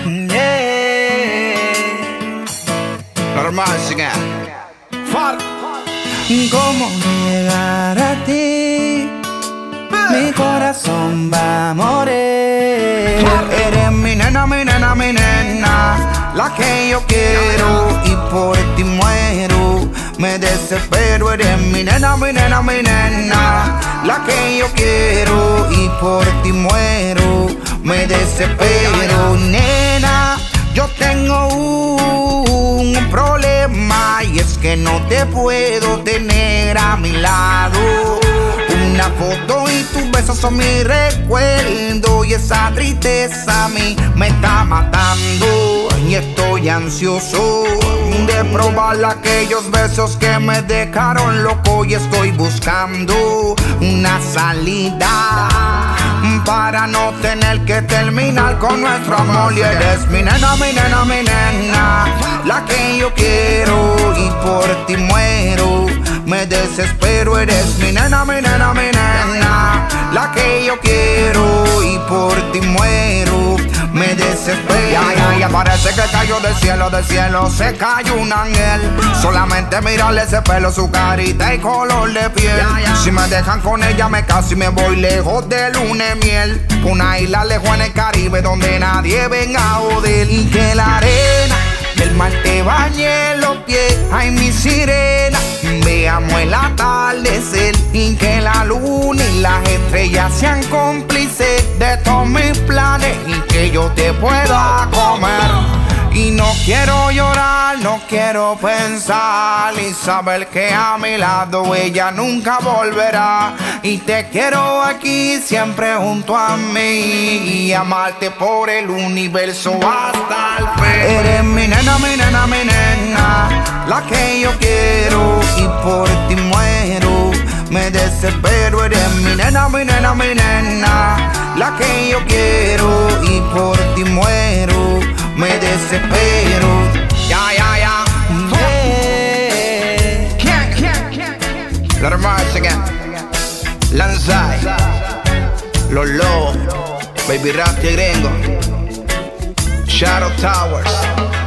Normal, sigue. ¿Cómo llegar a ti? Mi corazón va a morir. Eres mi nena, mi nena, mi nena, la que yo quiero y por ti muero. Me desespero, eres mi nena, mi nena, mi nena, la que yo quiero y por ti muero. Me desespero, nena, yo tengo un problema y es que no te puedo tener a mi lado. Una foto y tus besos son mi recuerdo y esa tristeza a mí me está matando. Y estoy ansioso de probar aquellos besos que me dejaron loco y estoy buscando una salida para no tener que terminar con nuestro amor. Y eres mi nena, mi nena, mi nena, la que yo quiero y por ti muero. Me desespero, eres mi nena, mi nena, mi nena, la que yo quiero y por ti muero. Me desespero. Ya parece que cayó del cielo se cayó un ángel. Solamente mirarle ese pelo, su carita y color de piel. Si me dejan con ella me caso y me voy lejos de luna de miel. Una isla lejos en el Caribe donde nadie venga a joder. Y que la arena del mar te bañe los pies. Ay, mi sirena, veamos el atardecer. Y que la luna y las estrellas sean cómplices de todos mis planes y que yo te pueda comer. Y no quiero llorar, no quiero pensar y saber que a mi lado ella nunca volverá. Y te quiero aquí siempre junto a mí y amarte por el universo hasta el fin. Eres mi nena, mi nena, mi nena, la que yo quiero y por ti muero. Me desespero, eres mi nena, mi nena, mi nena, la que yo quiero y por ti muero. Me desespero. Ya. La hermosa again. Lanzai, Lolo, Baby Rap Gringo, Shadow Towers.